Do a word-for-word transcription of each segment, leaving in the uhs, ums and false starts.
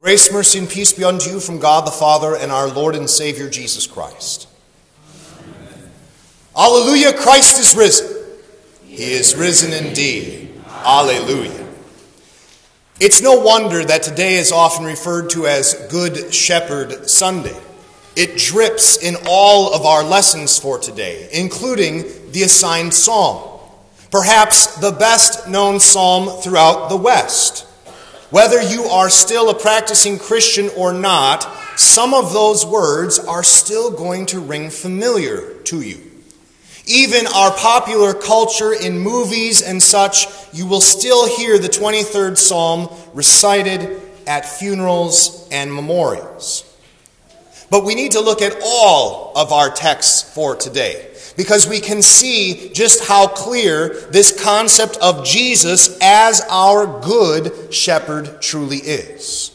Grace, mercy, and peace be unto you from God the Father and our Lord and Savior Jesus Christ. Amen. Alleluia, Christ is risen. He is risen indeed. Alleluia. It's no wonder that today is often referred to as Good Shepherd Sunday. It drips in all of our lessons for today, including the assigned psalm, perhaps the best known psalm throughout the West. Whether you are still a practicing Christian or not, some of those words are still going to ring familiar to you. Even our popular culture in movies and such, you will still hear the twenty-third Psalm recited at funerals and memorials. But we need to look at all of our texts for today, because we can see just how clear this concept of Jesus as our good shepherd truly is.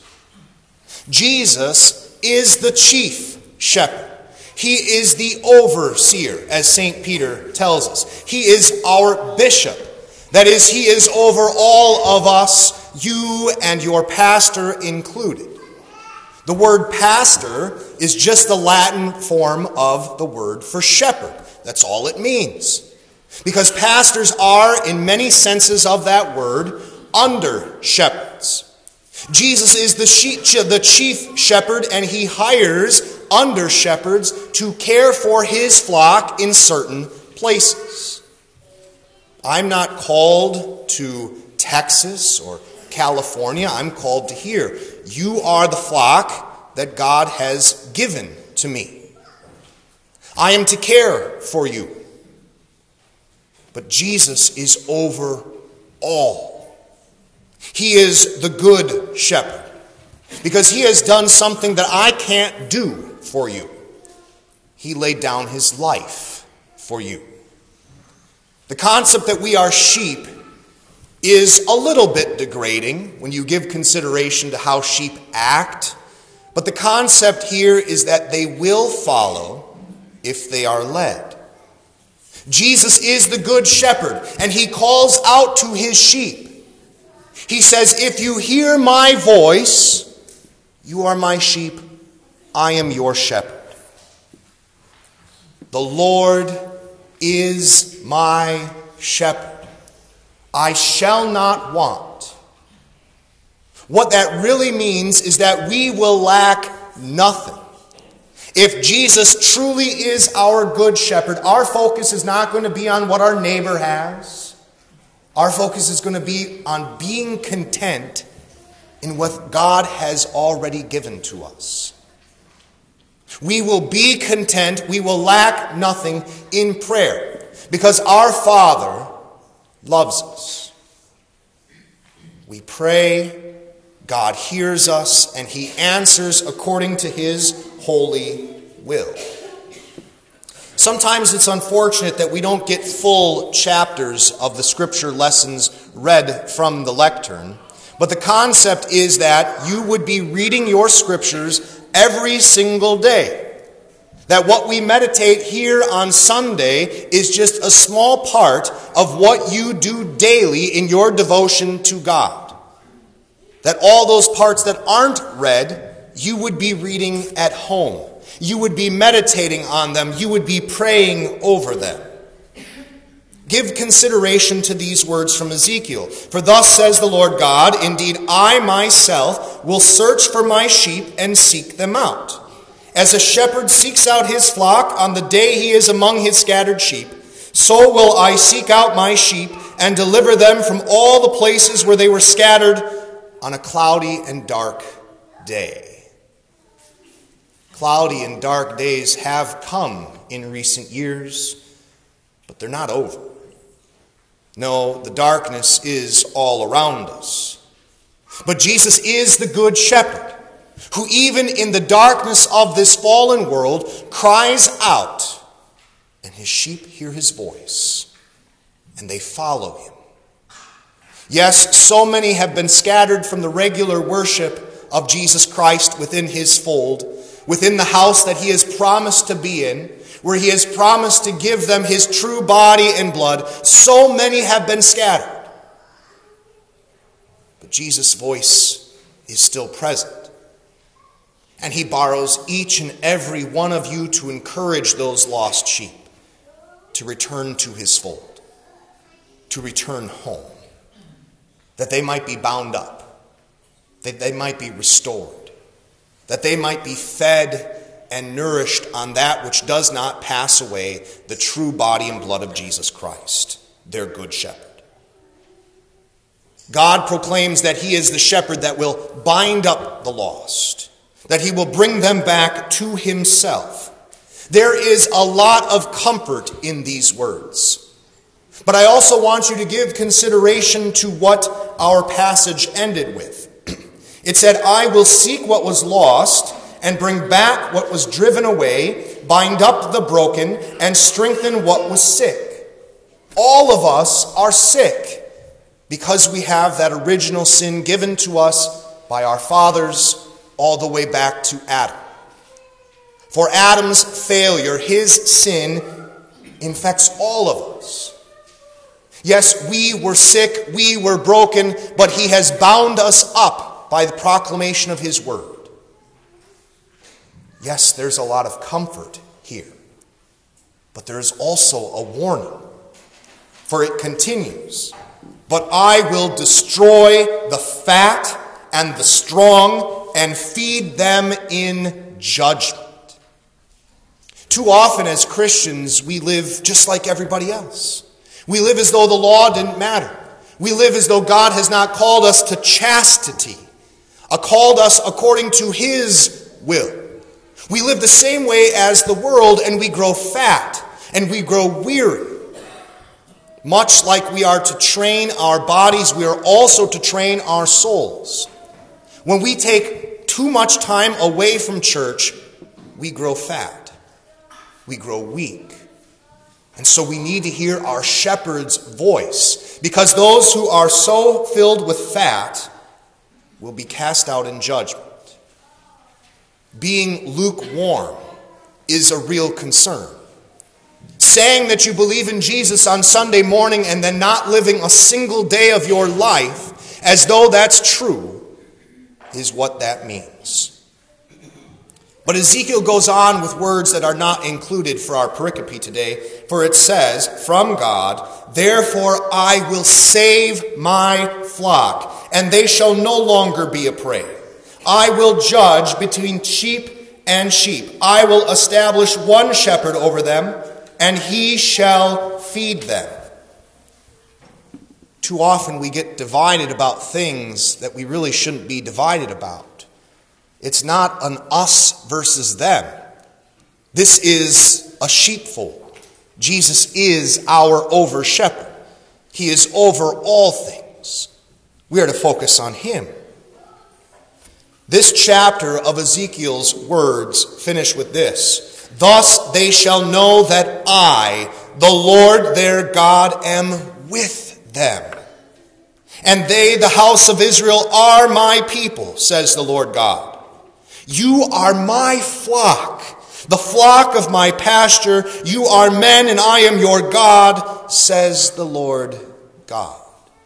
Jesus is the chief shepherd. He is the overseer, as Saint Peter tells us. He is our bishop. That is, he is over all of us, you and your pastor included. The word pastor is just the Latin form of the word for shepherd. That's all it means. Because pastors are, in many senses of that word, under shepherds. Jesus is the, she- the chief shepherd, and he hires under shepherds to care for his flock in certain places. I'm not called to Texas or California. I'm called to here. You are the flock that God has given to me. I am to care for you. But Jesus is over all. He is the good shepherd, because he has done something that I can't do for you. He laid down his life for you. The concept that we are sheep is a little bit degrading when you give consideration to how sheep act, but the concept here is that they will follow if they are led. Jesus is the good shepherd, and he calls out to his sheep. He says, if you hear my voice, you are my sheep, I am your shepherd. The Lord is my shepherd. I shall not want. What that really means is that we will lack nothing. If Jesus truly is our good shepherd, our focus is not going to be on what our neighbor has. Our focus is going to be on being content in what God has already given to us. We will be content, we will lack nothing in prayer, because our Father loves us. We pray, God hears us, and he answers according to his holy will. Sometimes it's unfortunate that we don't get full chapters of the scripture lessons read from the lectern, but the concept is that you would be reading your scriptures every single day. That what we meditate here on Sunday is just a small part of what you do daily in your devotion to God. That all those parts that aren't read, you would be reading at home. You would be meditating on them. You would be praying over them. Give consideration to these words from Ezekiel. For thus says the Lord God, indeed I myself will search for my sheep and seek them out. As a shepherd seeks out his flock on the day he is among his scattered sheep, so will I seek out my sheep and deliver them from all the places where they were scattered on a cloudy and dark day. Cloudy and dark days have come in recent years, but they're not over. No, the darkness is all around us. But Jesus is the good shepherd, who even in the darkness of this fallen world cries out, and his sheep hear his voice, and they follow him. Yes, so many have been scattered from the regular worship of Jesus Christ within his fold, within the house that he has promised to be in, where he has promised to give them his true body and blood. So many have been scattered. But Jesus' voice is still present. And he borrows each and every one of you to encourage those lost sheep to return to his fold, to return home, that they might be bound up, that they might be restored, that they might be fed and nourished on that which does not pass away, the true body and blood of Jesus Christ, their good shepherd. God proclaims that he is the shepherd that will bind up the lost, that he will bring them back to himself. There is a lot of comfort in these words. But I also want you to give consideration to what our passage ended with. It said, I will seek what was lost and bring back what was driven away, bind up the broken, and strengthen what was sick. All of us are sick because we have that original sin given to us by our fathers all the way back to Adam. For Adam's failure, his sin, infects all of us. Yes, we were sick, we were broken, but he has bound us up by the proclamation of his word. Yes, there's a lot of comfort here, but there's also a warning. For it continues, but I will destroy the fat and the strong and feed them in judgment. Too often as Christians, we live just like everybody else. We live as though the law didn't matter. We live as though God has not called us to chastity, uh, called us according to his will. We live the same way as the world, and we grow fat, and we grow weary. Much like we are to train our bodies, we are also to train our souls. When we take too much time away from church, we grow fat. We grow weak. And so we need to hear our shepherd's voice, because those who are so filled with fat will be cast out in judgment. Being lukewarm is a real concern. Saying that you believe in Jesus on Sunday morning and then not living a single day of your life as though that's true is what that means. But Ezekiel goes on with words that are not included for our pericope today, for it says, from God, therefore I will save my flock, and they shall no longer be a prey. I will judge between sheep and sheep. I will establish one shepherd over them, and he shall feed them. Too often we get divided about things that we really shouldn't be divided about. It's not an us versus them. This is a sheepfold. Jesus is our over-shepherd. He is over all things. We are to focus on him. This chapter of Ezekiel's words finish with this. Thus they shall know that I, the Lord their God, am with them. And they, the house of Israel, are my people, says the Lord God. You are my flock, the flock of my pasture. You are men, and I am your God, says the Lord God.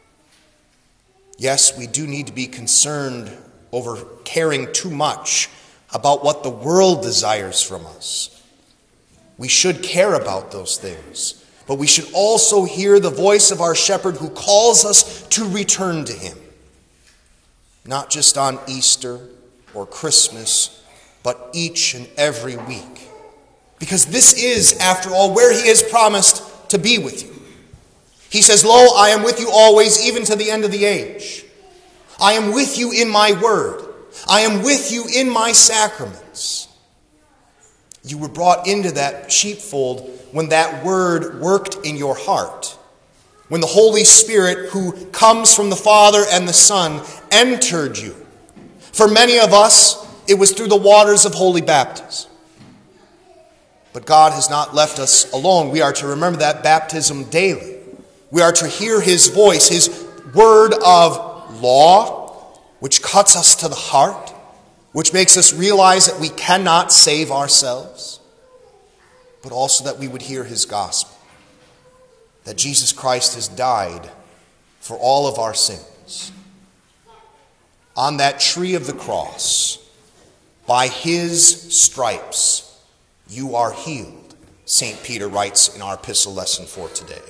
Yes, we do need to be concerned over caring too much about what the world desires from us. We should care about those things, but we should also hear the voice of our shepherd who calls us to return to him. Not just on Easter or Christmas, but each and every week. Because this is, after all, where he has promised to be with you. He says, lo, I am with you always, even to the end of the age. I am with you in my word. I am with you in my sacraments. You were brought into that sheepfold when that word worked in your heart. When the Holy Spirit, who comes from the Father and the Son, entered you. For many of us, it was through the waters of holy baptism. But God has not left us alone. We are to remember that baptism daily. We are to hear his voice, his word of law, which cuts us to the heart, which makes us realize that we cannot save ourselves, but also that we would hear his gospel, that Jesus Christ has died for all of our sins. On that tree of the cross, By his stripes you are healed, Saint Peter writes in our epistle lesson for today.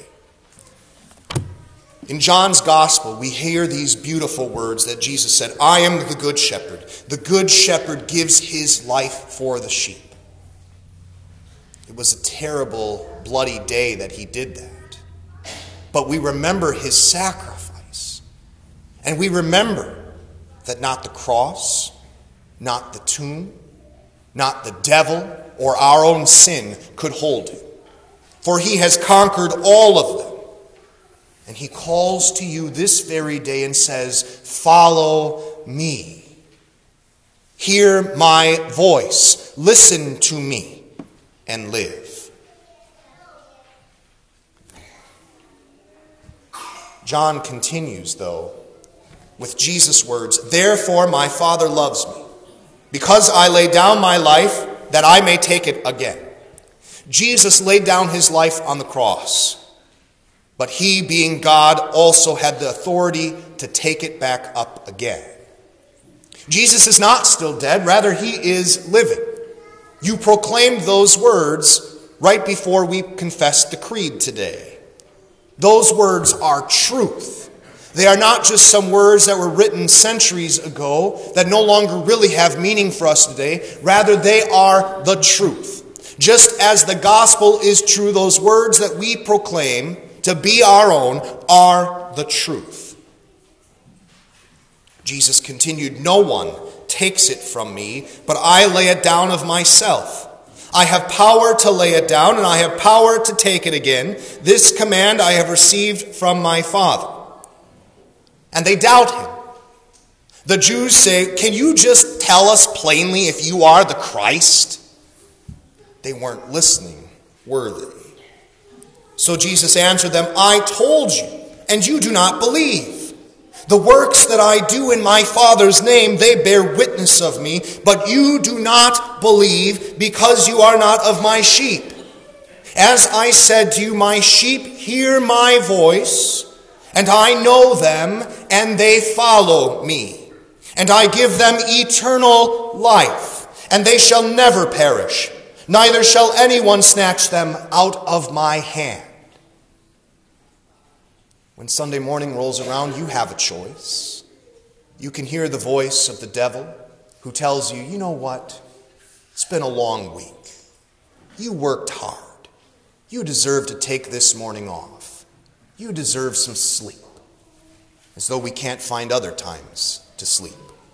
In John's gospel, we hear these beautiful words that Jesus said, I am the good shepherd. The good shepherd gives his life for the sheep. It was a terrible, bloody day that he did that. But we remember his sacrifice. And we remember that not the cross, not the tomb, not the devil, or our own sin could hold him. For he has conquered all of them. And he calls to you this very day and says, follow me. Hear my voice. Listen to me and live. John continues, though, with Jesus' words, therefore my Father loves me, because I lay down my life that I may take it again. Jesus laid down his life on the cross. But he, being God, also had the authority to take it back up again. Jesus is not still dead, rather he is living. You proclaimed those words right before we confessed the creed today. Those words are truth. They are not just some words that were written centuries ago that no longer really have meaning for us today. Rather, they are the truth. Just as the gospel is true, those words that we proclaim to be our own are the truth. Jesus continued, no one takes it from me, but I lay it down of myself. I have power to lay it down, and I have power to take it again. This command I have received from my Father. And they doubt him. The Jews say, can you just tell us plainly if you are the Christ? They weren't listening, were they? So Jesus answered them, I told you, and you do not believe. The works that I do in my Father's name, they bear witness of me, but you do not believe because you are not of my sheep. As I said to you, my sheep hear my voice, and I know them, and they follow me. And I give them eternal life, and they shall never perish, neither shall anyone snatch them out of my hand. When Sunday morning rolls around, you have a choice. You can hear the voice of the devil who tells you, you know what? It's been a long week. You worked hard. You deserve to take this morning off. You deserve some sleep. As though we can't find other times to sleep.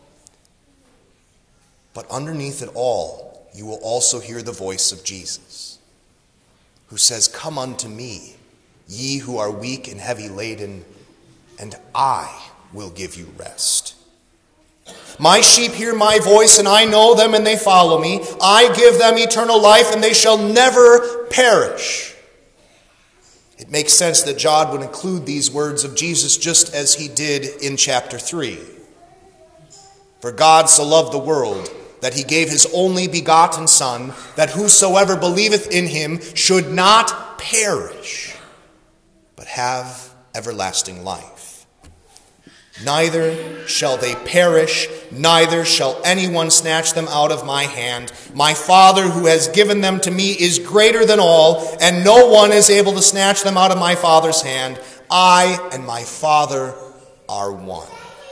But underneath it all, you will also hear the voice of Jesus, who says, come unto me, ye who are weak and heavy laden, and I will give you rest. My sheep hear my voice, and I know them, and they follow me. I give them eternal life, and they shall never perish. It makes sense that John would include these words of Jesus just as he did in chapter three. For God so loved the world that he gave his only begotten Son, that whosoever believeth in him should not perish, but have everlasting life. Neither shall they perish, neither shall anyone snatch them out of my hand. My Father who has given them to me is greater than all, and no one is able to snatch them out of my Father's hand. I and my Father are one.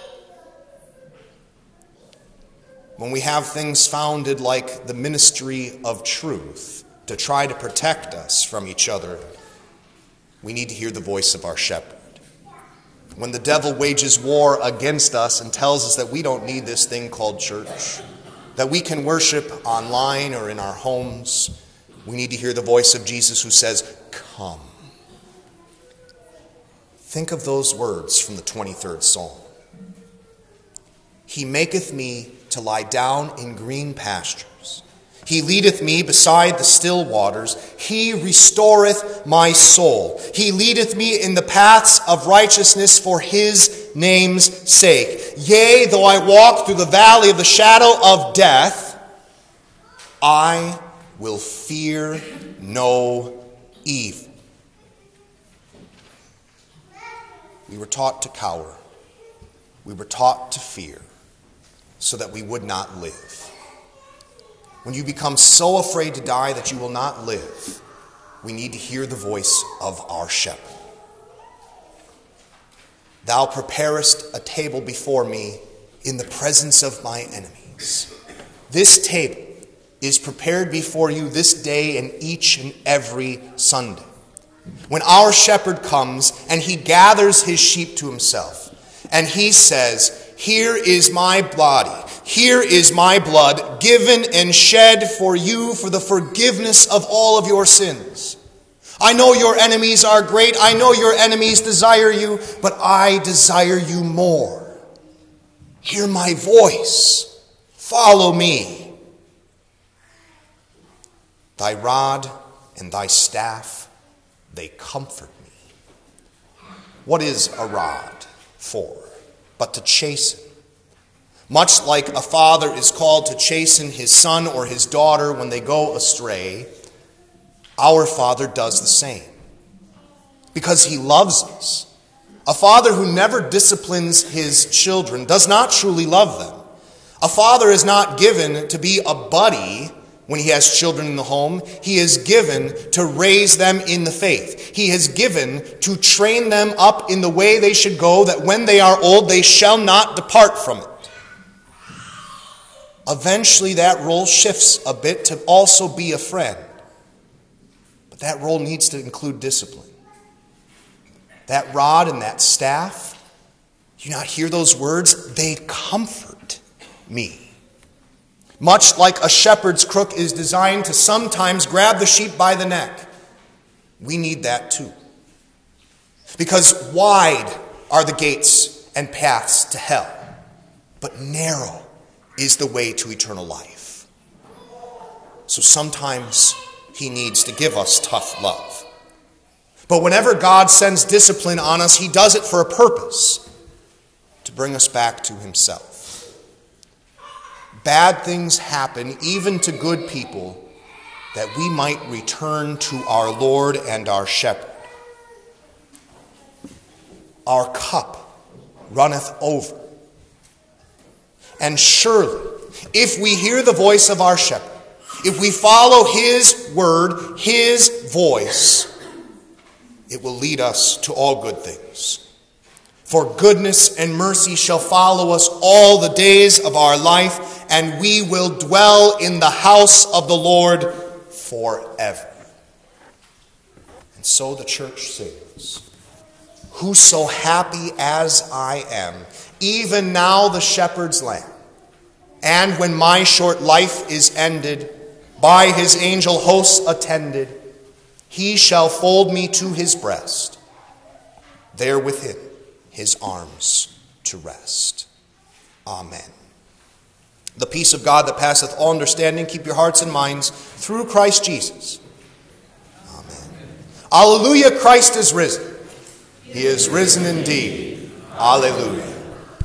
When we have things founded like the ministry of truth to try to protect us from each other, we need to hear the voice of our shepherd. When the devil wages war against us and tells us that we don't need this thing called church, that we can worship online or in our homes, we need to hear the voice of Jesus who says, come. Think of those words from the twenty-third Psalm. He maketh me to lie down in green pastures. He leadeth me beside the still waters. He restoreth my soul. He leadeth me in the paths of righteousness for his name's sake. Yea, though I walk through the valley of the shadow of death, I will fear no evil. We were taught to cower. We were taught to fear so that we would not live. when you become so afraid to die that you will not live, we need to hear the voice of our shepherd. Thou preparest a table before me in the presence of my enemies. This table is prepared before you this day and each and every Sunday. When our shepherd comes and he gathers his sheep to himself, and he says, here is my body, here is my blood, given and shed for you for the forgiveness of all of your sins. I know your enemies are great. I know your enemies desire you, but I desire you more. Hear my voice. Follow me. Thy rod and thy staff, they comfort me. What is a rod for? But to chasten. Much like a father is called to chasten his son or his daughter when they go astray, our Father does the same, because he loves us. A father who never disciplines his children does not truly love them. A father is not given to be a buddy when he has children in the home. He is given to raise them in the faith. He is given to train them up in the way they should go, that when they are old they shall not depart from it. Eventually that role shifts a bit to also be a friend. But that role needs to include discipline. That rod and that staff, do you not hear those words? They comfort me. Much like a shepherd's crook is designed to sometimes grab the sheep by the neck, we need that too. Because wide are the gates and paths to hell, but narrow is the way to eternal life. So sometimes he needs to give us tough love. But whenever God sends discipline on us, he does it for a purpose, to bring us back to himself. Bad things happen even to good people, that we might return to our Lord and our shepherd. Our cup runneth over. And surely, if we hear the voice of our shepherd, if we follow his word, his voice, it will lead us to all good things. For goodness and mercy shall follow us all the days of our life, and we will dwell in the house of the Lord forever. And so the church sings, who so happy as I am, even now the shepherd's lamb. And when my short life is ended, by his angel hosts attended, he shall fold me to his breast, there within his arms to rest. Amen. The peace of God that passeth all understanding, keep your hearts and minds through Christ Jesus. Amen. Alleluia, Christ is risen. He is risen indeed. Alleluia.